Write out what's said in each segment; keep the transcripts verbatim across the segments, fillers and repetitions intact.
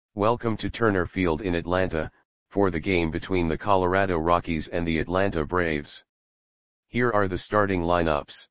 Welcome to Turner Field in Atlanta, for the game between the Colorado Rockies and the Atlanta Braves. Here are the starting lineups.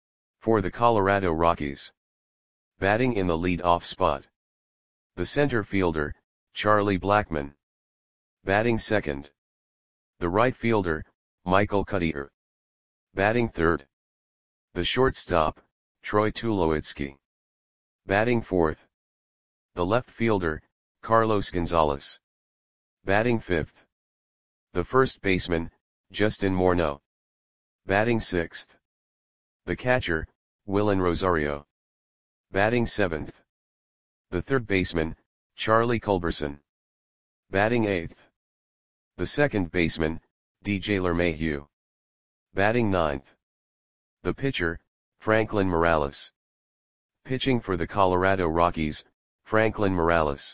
For the Colorado Rockies. Batting in the lead-off spot. The center fielder, Charlie Blackmon. Batting second. The right fielder, Michael Cuddyer. Batting third. The shortstop, Troy Tulowitzki. Batting fourth. The left fielder, Carlos Gonzalez. Batting fifth. The first baseman, Justin Morneau. Batting sixth. The catcher, Willen Rosario. Batting seventh. The third baseman, Charlie Culberson. Batting eighth. The second baseman, D J LeMahieu. Batting ninth. The pitcher, Franklin Morales. Pitching for the Colorado Rockies, Franklin Morales.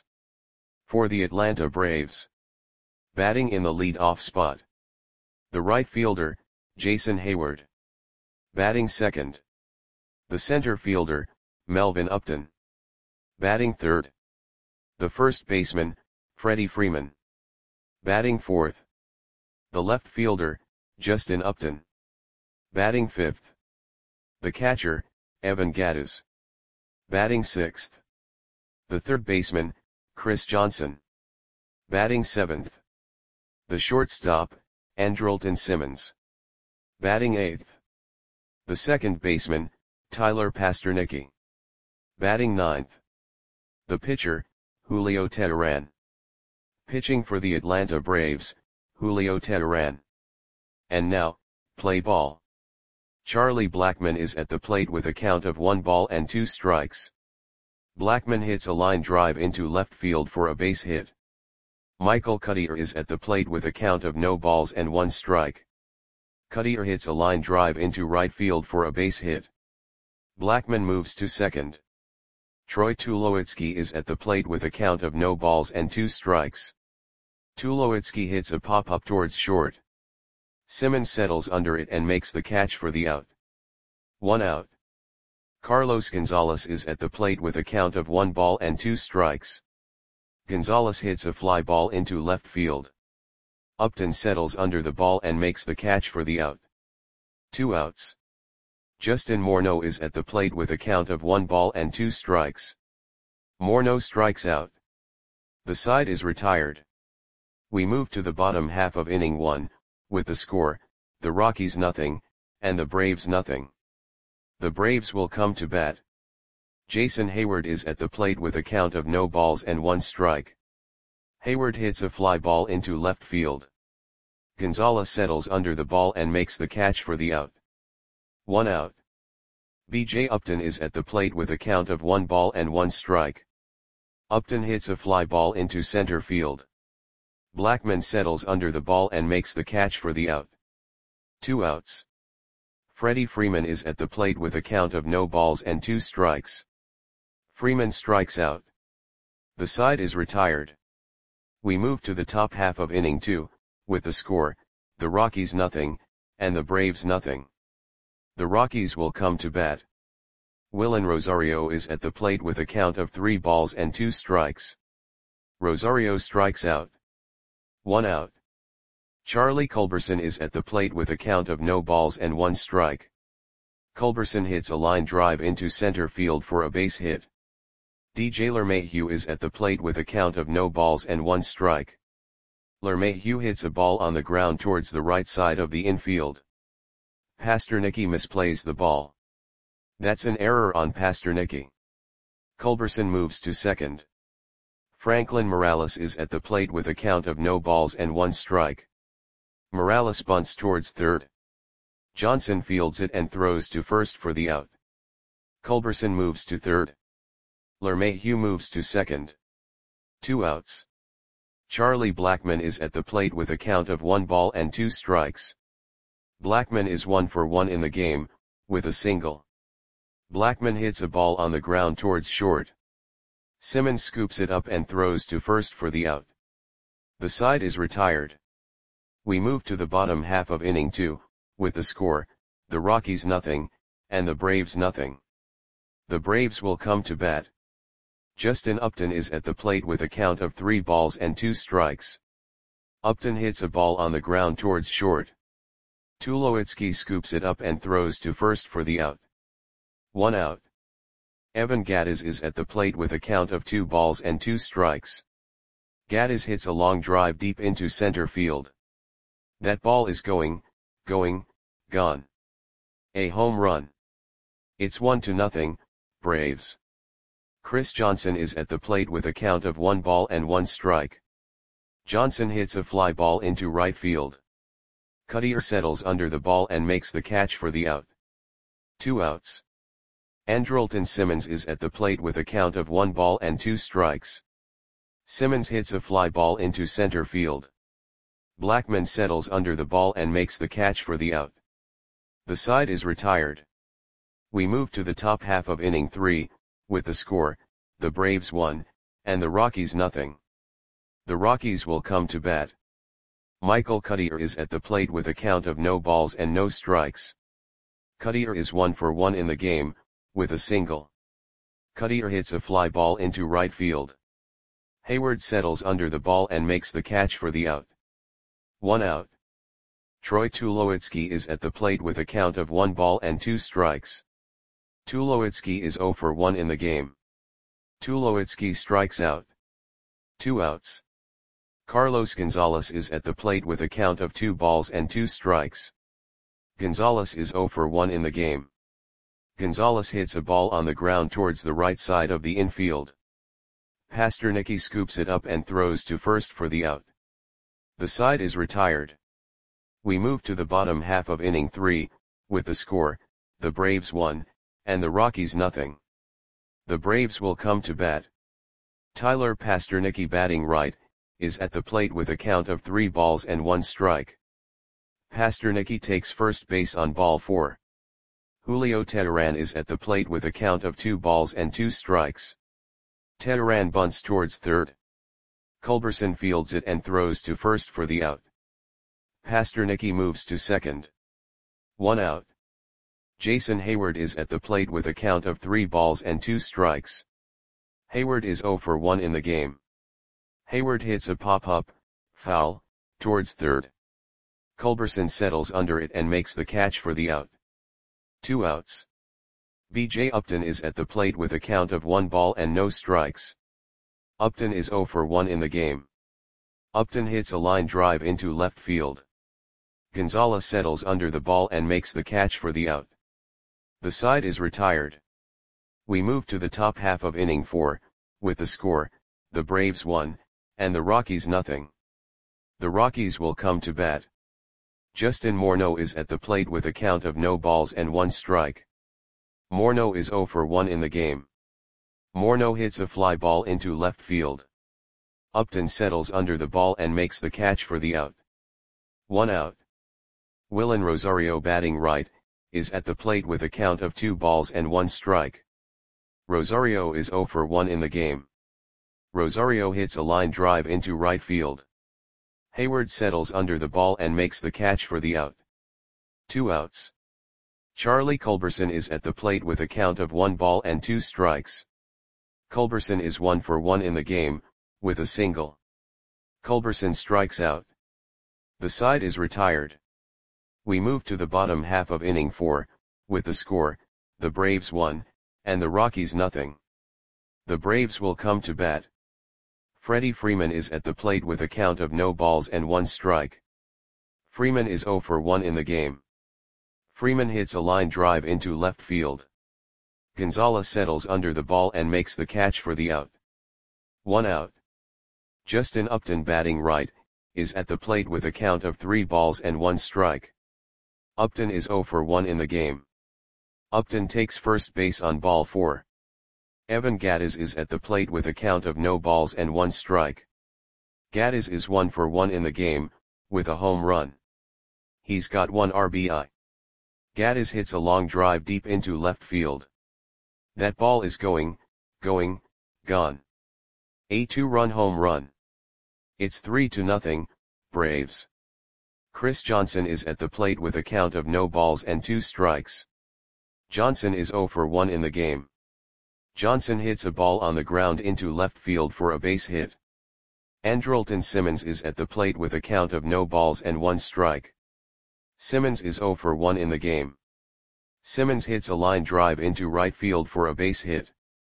For the Atlanta Braves. Batting in the lead-off spot. The right fielder, Jason Heyward. Batting second. The center fielder, Melvin Upton. Batting third. The first baseman, Freddie Freeman. Batting fourth. The left fielder, Justin Upton. Batting fifth. The catcher, Evan Gattis. Batting sixth. The third baseman, Chris Johnson. Batting seventh. The shortstop, Andrelton Simmons. Batting eighth. The second baseman, Tyler Pastornicky. Batting ninth. The pitcher, Julio Teheran. Pitching for the Atlanta Braves, Julio Teheran. And now, play ball. Charlie Blackmon is at the plate with a count of one ball and two strikes. Blackmon hits a line drive into left field for a base hit. Michael Cuddyer is at the plate with a count of no balls and one strike. Cuddyer hits a line drive into right field for a base hit. Blackmon moves to second. Troy Tulowitzki is at the plate with a count of no balls and two strikes. Tulowitzki hits a pop-up towards short. Simmons settles under it and makes the catch for the out. One out. Carlos Gonzalez is at the plate with a count of one ball and two strikes. Gonzalez hits a fly ball into left field. Upton settles under the ball and makes the catch for the out. Two outs. Justin Morneau is at the plate with a count of one ball and two strikes. Morneau strikes out. The side is retired. We move to the bottom half of inning one, with the score, the Rockies nothing, and the Braves nothing. The Braves will come to bat. Jason Heyward is at the plate with a count of no balls and one strike. Heyward hits a fly ball into left field. Gonzalez settles under the ball and makes the catch for the out. One out. B J Upton is at the plate with a count of one ball and one strike. Upton hits a fly ball into center field. Blackmon settles under the ball and makes the catch for the out. Two outs. Freddie Freeman is at the plate with a count of no balls and two strikes. Freeman strikes out. The side is retired. We move to the top half of inning two, with the score, the Rockies nothing, and the Braves nothing. The Rockies will come to bat. Willen Rosario is at the plate with a count of three balls and two strikes. Rosario strikes out. One out. Charlie Culberson is at the plate with a count of no balls and one strike. Culberson hits a line drive into center field for a base hit. D J LeMahieu is at the plate with a count of no balls and one strike. LeMahieu hits a ball on the ground towards the right side of the infield. Pastornicky misplays the ball. That's an error on Pastornicky. Culberson moves to second. Franklin Morales is at the plate with a count of no balls and one strike. Morales bunts towards third. Johnson fields it and throws to first for the out. Culberson moves to third. LeMahieu moves to second. Two outs. Charlie Blackmon is at the plate with a count of one ball and two strikes. Blackmon is one for one in the game, with a single. Blackmon hits a ball on the ground towards short. Simmons scoops it up and throws to first for the out. The side is retired. We move to the bottom half of inning two, with the score, the Rockies nothing, and the Braves nothing. The Braves will come to bat. Justin Upton is at the plate with a count of three balls and two strikes. Upton hits a ball on the ground towards short. Tulowitzki scoops it up and throws to first for the out. One out. Evan Gattis is at the plate with a count of two balls and two strikes. Gattis hits a long drive deep into center field. That ball is going, going, gone. A home run. It's one to nothing, Braves. Chris Johnson is at the plate with a count of one ball and one strike. Johnson hits a fly ball into right field. Cuttier settles under the ball and makes the catch for the out. Two outs. Andrelton Simmons is at the plate with a count of one ball and two strikes. Simmons hits a fly ball into center field. Blackman settles under the ball and makes the catch for the out. The side is retired. We move to the top half of inning three, with the score, the Braves one, and the Rockies nothing. The Rockies will come to bat. Michael Cuttier is at the plate with a count of no balls and no strikes. Cuttier is one for one in the game, with a single. Cuttier hits a fly ball into right field. Hayward settles under the ball and makes the catch for the out. One out. Troy Tulowitzki is at the plate with a count of one ball and two strikes. Tulowitzki is zero for one in the game. Tulowitzki strikes out. Two outs. Carlos Gonzalez is at the plate with a count of two balls and two strikes. Gonzalez is zero for one in the game. Gonzalez hits a ball on the ground towards the right side of the infield. Pasternaky scoops it up and throws to first for the out. The side is retired. We move to the bottom half of inning three, with the score, the Braves one, and the Rockies nothing. The Braves will come to bat. Tyler Pasternaky, batting right, is at the plate with a count of three balls and one strike. Pasternaky takes first base on ball four. Julio Teheran is at the plate with a count of two balls and two strikes. Teheran bunts towards third. Culberson fields it and throws to first for the out. Pasternaky moves to second. One out. Jason Hayward is at the plate with a count of three balls and two strikes. Hayward is zero for one in the game. Hayward hits a pop-up, foul, towards third. Culberson settles under it and makes the catch for the out. Two outs. B J Upton is at the plate with a count of one ball and no strikes. Upton is zero for one in the game. Upton hits a line drive into left field. Gonzalez settles under the ball and makes the catch for the out. The side is retired. We move to the top half of inning four, with the score, the Braves one, and the Rockies nothing. The Rockies will come to bat. Justin Morneau is at the plate with a count of no balls and one strike. Morneau is zero for one in the game. Morneau hits a fly ball into left field. Upton settles under the ball and makes the catch for the out. One out. Willen Rosario, batting right, is at the plate with a count of two balls and one strike. Rosario is zero for one in the game. Rosario hits a line drive into right field. Hayward settles under the ball and makes the catch for the out. Two outs. Charlie Culberson is at the plate with a count of one ball and two strikes. Culberson is one for one in the game, with a single. Culberson strikes out. The side is retired. We move to the bottom half of inning four, with the score, the Braves one, and the Rockies nothing. The Braves will come to bat. Freddie Freeman is at the plate with a count of no balls and one strike. Freeman is zero for one in the game. Freeman hits a line drive into left field. Gonzalez settles under the ball and makes the catch for the out. One out. Justin Upton, batting right, is at the plate with a count of three balls and one strike. Upton is zero for one in the game. Upton takes first base on ball four. Evan Gattis is at the plate with a count of no balls and one strike. Gattis is one for one in the game, with a home run. He's got one R B I. Gattis hits a long drive deep into left field. That ball is going, going, gone. A two-run home run. It's three to nothing, Braves. Chris Johnson is at the plate with a count of no balls and two strikes. Johnson is zero for one in the game. Johnson hits a ball on the ground into left field for a base hit. Andrelton Simmons is at the plate with a count of no balls and one strike. Simmons is zero for one in the game. Simmons hits a line drive into right field for a base hit.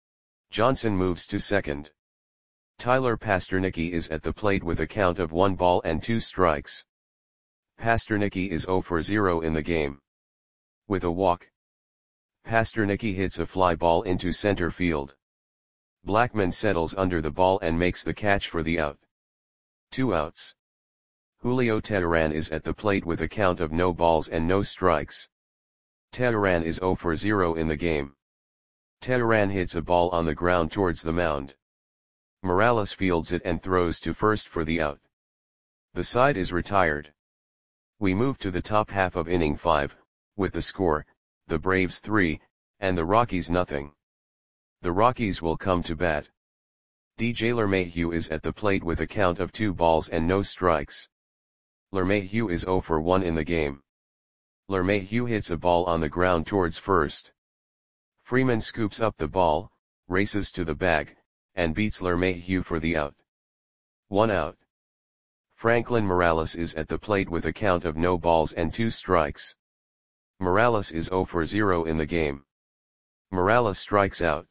Johnson moves to second. Tyler Pastornicky is at the plate with a count of one ball and two strikes. Pastornicky is zero for zero in the game. With a walk, Pastornicky hits a fly ball into center field. Blackmon settles under the ball and makes the catch for the out. Two outs. Julio Teheran is at the plate with a count of no balls and no strikes. Teheran is zero for zero in the game. Teheran hits a ball on the ground towards the mound. Morales fields it and throws to first for the out. The side is retired. We move to the top half of inning five, with the score, the Braves three, and the Rockies nothing. The Rockies will come to bat. D J LeMahieu is at the plate with a count of two balls and no strikes. LeMahieu is zero for one in the game. LeMahieu hits a ball on the ground towards first. Freeman scoops up the ball, races to the bag, and beats LeMahieu for the out. One out. Franklin Morales is at the plate with a count of no balls and two strikes. Morales is zero for zero in the game. Morales strikes out.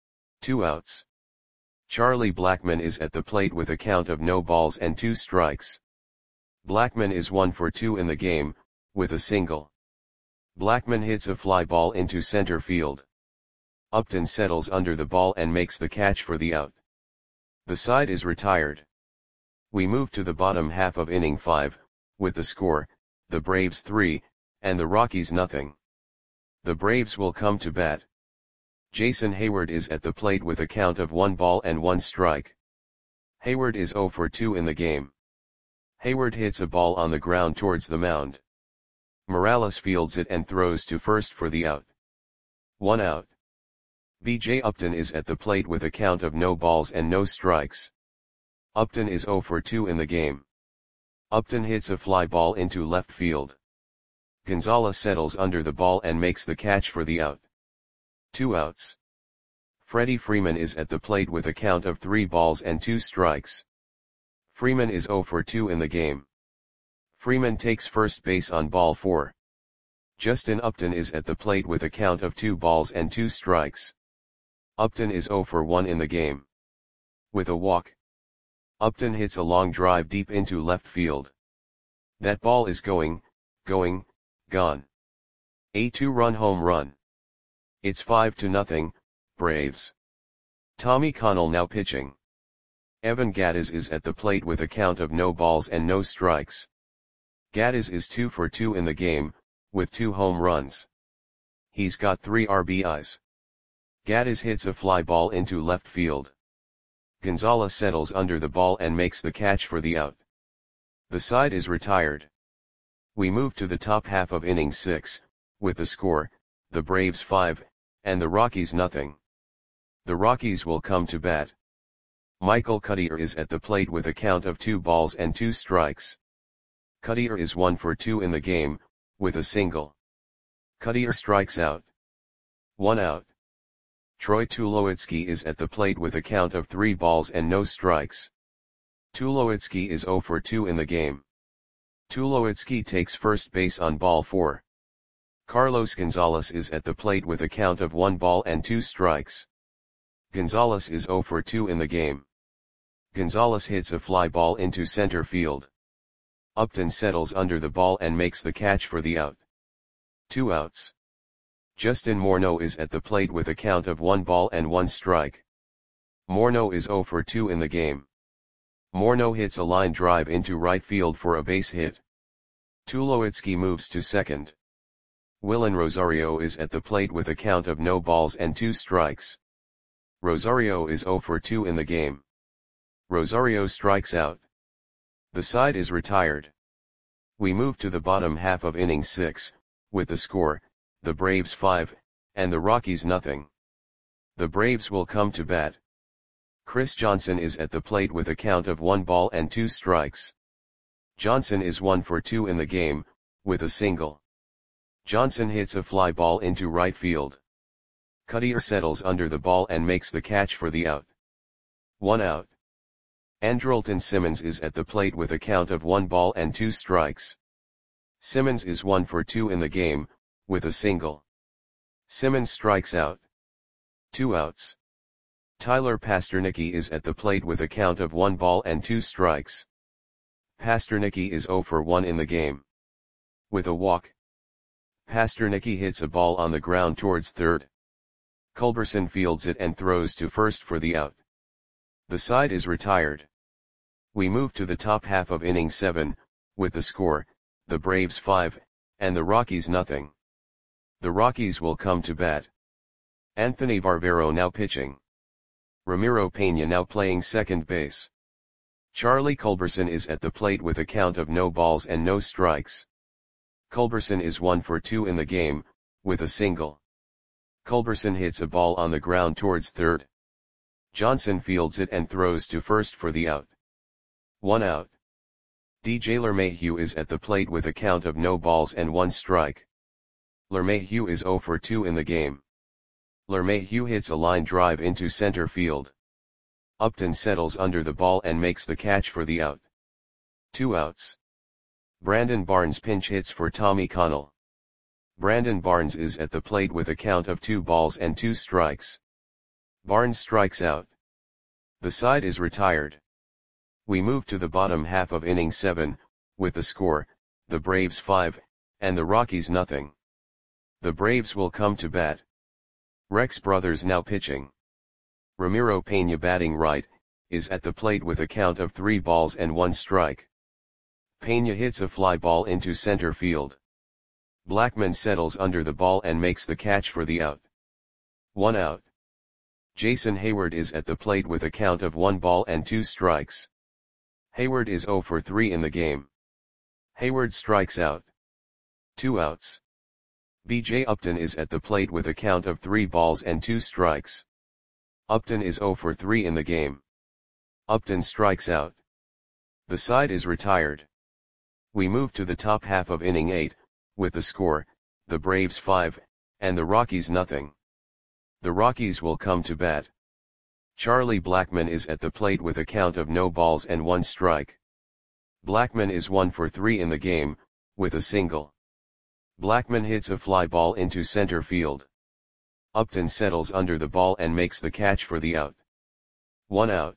Two outs. Charlie Blackmon is at the plate with a count of no balls and two strikes. Blackmon is one for two in the game, with a single. Blackmon hits a fly ball into center field. Upton settles under the ball and makes the catch for the out. The side is retired. We move to the bottom half of inning five, with the score, the Braves three, and the Rockies nothing. The Braves will come to bat. Jason Hayward is at the plate with a count of one ball and one strike. Hayward is zero for two in the game. Hayward hits a ball on the ground towards the mound. Morales fields it and throws to first for the out. One out. B J Upton is at the plate with a count of no balls and no strikes. Upton is zero for two in the game. Upton hits a fly ball into left field. Gonzalez settles under the ball and makes the catch for the out. Two outs. Freddie Freeman is at the plate with a count of three balls and two strikes. Freeman is zero for two in the game. Freeman takes first base on ball four. Justin Upton is at the plate with a count of two balls and two strikes. Upton is zero for one in the game. With a walk, Upton hits a long drive deep into left field. That ball is going, going, gone. A two-run home run. It's five to nothing, Braves. Tommy Connell now pitching. Evan Gattis is at the plate with a count of no balls and no strikes. Gattis is two for two in the game, with two home runs. He's got three R B Is. Gattis hits a fly ball into left field. Gonzalez settles under the ball and makes the catch for the out. The side is retired. We move to the top half of inning six, with the score, the Braves five, and the Rockies nothing. The Rockies will come to bat. Michael Cuddyer is at the plate with a count of two balls and two strikes. Cuddyer is one for two in the game, with a single. Cuddyer strikes out. One out. Troy Tulowitzki is at the plate with a count of three balls and no strikes. Tulowitzki is zero for two in the game. Tulowitzki takes first base on ball four. Carlos Gonzalez is at the plate with a count of one ball and two strikes. Gonzalez is zero for two in the game. Gonzalez hits a fly ball into center field. Upton settles under the ball and makes the catch for the out. Two outs. Justin Morneau is at the plate with a count of one ball and one strike. Morneau is zero for two in the game. Morneau hits a line drive into right field for a base hit. Tulowitzki moves to second. Willen Rosario is at the plate with a count of no balls and two strikes. Rosario is zero for two in the game. Rosario strikes out. The side is retired. We move to the bottom half of inning six, with the score, the Braves five, and the Rockies nothing. The Braves will come to bat. Chris Johnson is at the plate with a count of one ball and two strikes. Johnson is one for two in the game, with a single. Johnson hits a fly ball into right field. Cutter settles under the ball and makes the catch for the out. One out. Andrelton Simmons is at the plate with a count of one ball and two strikes. Simmons is one for two in the game, with a single. Simmons strikes out. Two outs. Tyler Pastornicky is at the plate with a count of one ball and two strikes. Pastornicky is zero for one in the game. With a walk. Pastornicky hits a ball on the ground towards third. Culberson fields it and throws to first for the out. The side is retired. We move to the top half of inning seven, with the score, the Braves five, and the Rockies nothing. The Rockies will come to bat. Anthony Barbero now pitching. Ramiro Pena now playing second base. Charlie Culberson is at the plate with a count of no balls and no strikes. Culberson is one for two in the game, with a single. Culberson hits a ball on the ground towards third. Johnson fields it and throws to first for the out. One out. D J LeMahieu is at the plate with a count of no balls and one strike. LeMahieu is zero for two in the game. LeMahieu hits a line drive into center field. Upton settles under the ball and makes the catch for the out. Two outs. Brandon Barnes pinch hits for Tommy Connell. Brandon Barnes is at the plate with a count of two balls and two strikes. Barnes strikes out. The side is retired. We move to the bottom half of inning seven, with the score, the Braves five, and the Rockies nothing. The Braves will come to bat. Rex Brothers now pitching. Ramiro Pena batting right, is at the plate with a count of three balls and one strike. Pena hits a fly ball into center field. Blackman settles under the ball and makes the catch for the out. One out. Jason Hayward is at the plate with a count of one ball and two strikes. Hayward is zero for three in the game. Hayward strikes out. Two outs. B J Upton is at the plate with a count of three balls and two strikes. Upton is zero for three in the game. Upton strikes out. The side is retired. We move to the top half of inning eight, with the score, the Braves five, and the Rockies nothing. The Rockies will come to bat. Charlie Blackman is at the plate with a count of no balls and one strike. Blackman is one for three in the game, with a single. Blackman hits a fly ball into center field. Upton settles under the ball and makes the catch for the out. One out.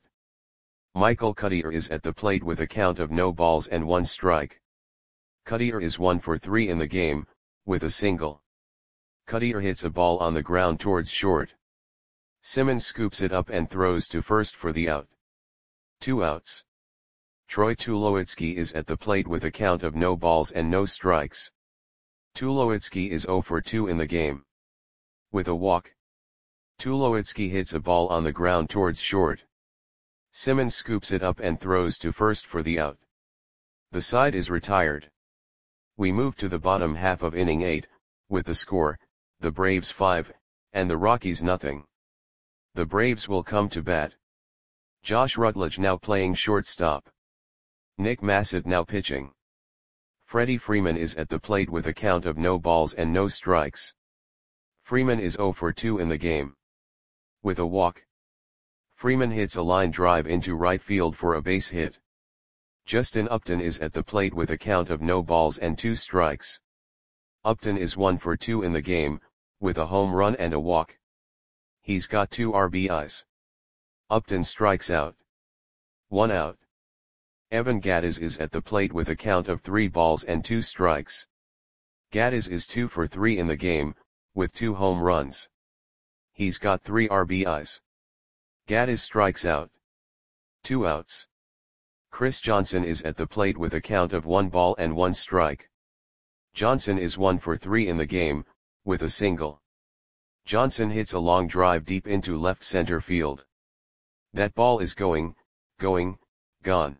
Michael Cutter is at the plate with a count of no balls and one strike. Cutter is one for three in the game, with a single. Cutter hits a ball on the ground towards short. Simmons scoops it up and throws to first for the out. Two outs. Troy Tulowitzki is at the plate with a count of no balls and no strikes. Tulowitzki is zero for two in the game. With a walk. Tulowitzki hits a ball on the ground towards short. Simmons scoops it up and throws to first for the out. The side is retired. We move to the bottom half of inning eight, with the score, the Braves five, and the Rockies nothing. The Braves will come to bat. Josh Rutledge now playing shortstop. Nick Massett now pitching. Freddie Freeman is at the plate with a count of no balls and no strikes. Freeman is zero for two in the game. With a walk. Freeman hits a line drive into right field for a base hit. Justin Upton is at the plate with a count of no balls and two strikes. Upton is one for two in the game, with a home run and a walk. He's got two R B Is. Upton strikes out. One out. Evan Gattis is at the plate with a count of three balls and two strikes. Gattis is two for three in the game, with two home runs. He's got three R B Is. Gattis strikes out. Two outs. Chris Johnson is at the plate with a count of one ball and one strike. Johnson is one for three in the game, with a single. Johnson hits a long drive deep into left center field. That ball is going, going, gone.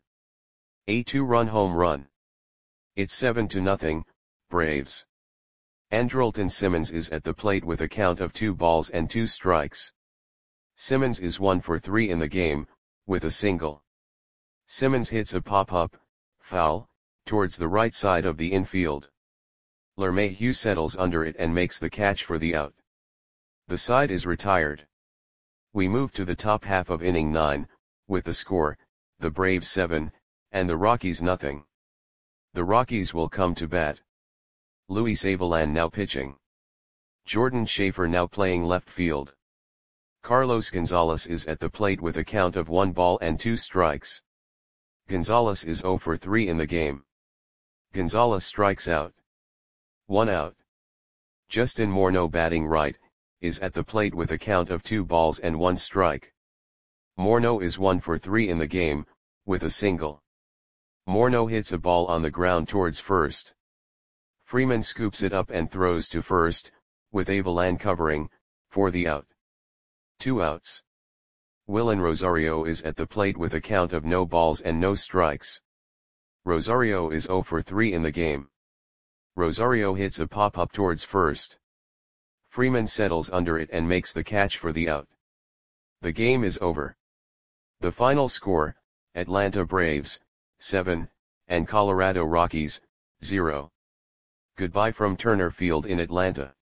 A two-run home run. It's seven to nothing, Braves. Andrelton Simmons is at the plate with a count of two balls and two strikes. Simmons is one for three in the game, with a single. Simmons hits a pop-up, foul, towards the right side of the infield. LeMahieu settles under it and makes the catch for the out. The side is retired. We move to the top half of inning nine, with the score, the Braves seven, and the Rockies nothing. The Rockies will come to bat. Luis Avilan now pitching. Jordan Schaefer now playing left field. Carlos Gonzalez is at the plate with a count of one ball and two strikes. Gonzalez is zero for three in the game. Gonzalez strikes out. One out. Justin Morneau batting right, is at the plate with a count of two balls and one strike. Morneau is one for three in the game, with a single. Morneau hits a ball on the ground towards first. Freeman scoops it up and throws to first, with Avilan covering, for the out. Two outs. Willen Rosario is at the plate with a count of no balls and no strikes. Rosario is zero for three in the game. Rosario hits a pop-up towards first. Freeman settles under it and makes the catch for the out. The game is over. The final score, Atlanta Braves, seven, and Colorado Rockies, zero. Goodbye from Turner Field in Atlanta.